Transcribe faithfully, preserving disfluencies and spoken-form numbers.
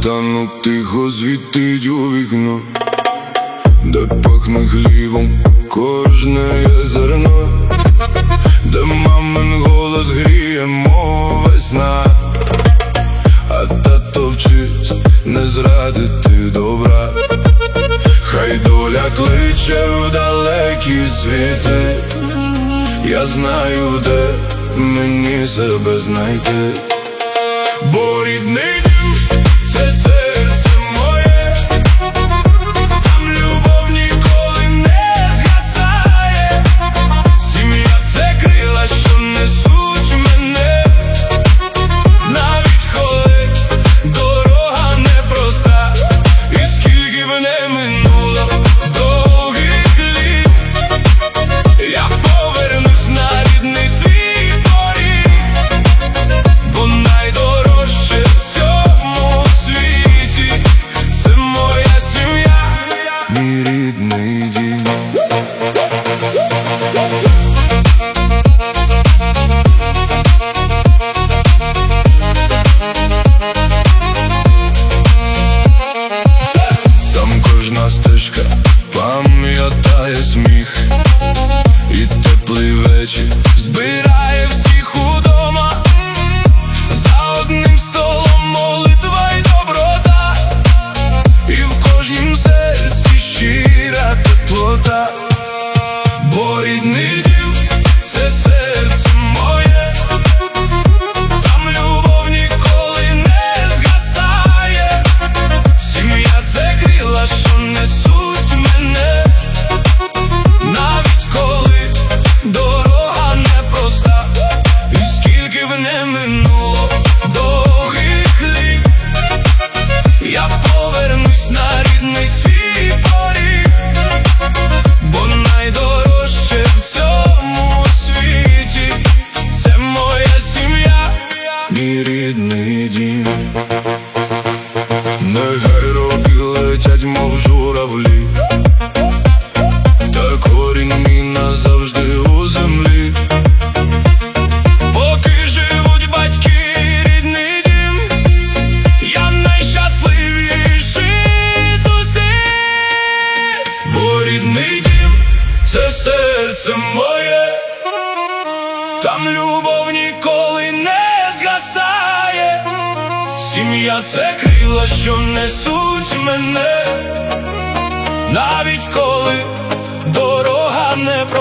світанок тихо світить у вікно, де пахне хлібом кожне є зерно, де мамин голос гріє, мов весна, а тато вчить не зрадити добра. Хай доля кличе в далекі світи, я знаю, де мені себе знайти. Бо рідний дім – це серце моє, там любов ніколи не згасає. Сім'я – це крила, що несуть мене, навіть коли дорога непроста. І скільки б не минуло довгих літ, я повернусь на рідний свій поріг, бо найдорожче в цьому світі – це моя сім'я, мій рідний дім. Там кожна стежка пам'ятає сміх, і теплий вечір збирає всіх удома. За одним столом молитва й доброта, і в кожнім серці щира теплота. Бо рідний дім – це серце моє, там любов ніколи не згасає. Сім'я – це крила, що несуть мене, навіть коли дорога непроста. І скільки б не минуло довгих літ, я повернусь на рідний свій поріг, бо найдорожче в цьому світі – це моя сім'я, мій рідний дім. Нехай роки летять, мов журавлі, та корінь мій назавжди у землі. Поки живуть батьки і рідний дім, я найщасливіший з усіх. Бо рідний дім – це серце моє, там любов ніколи не згасає. Сім'я – це крила, що несуть мене, навіть коли дорога не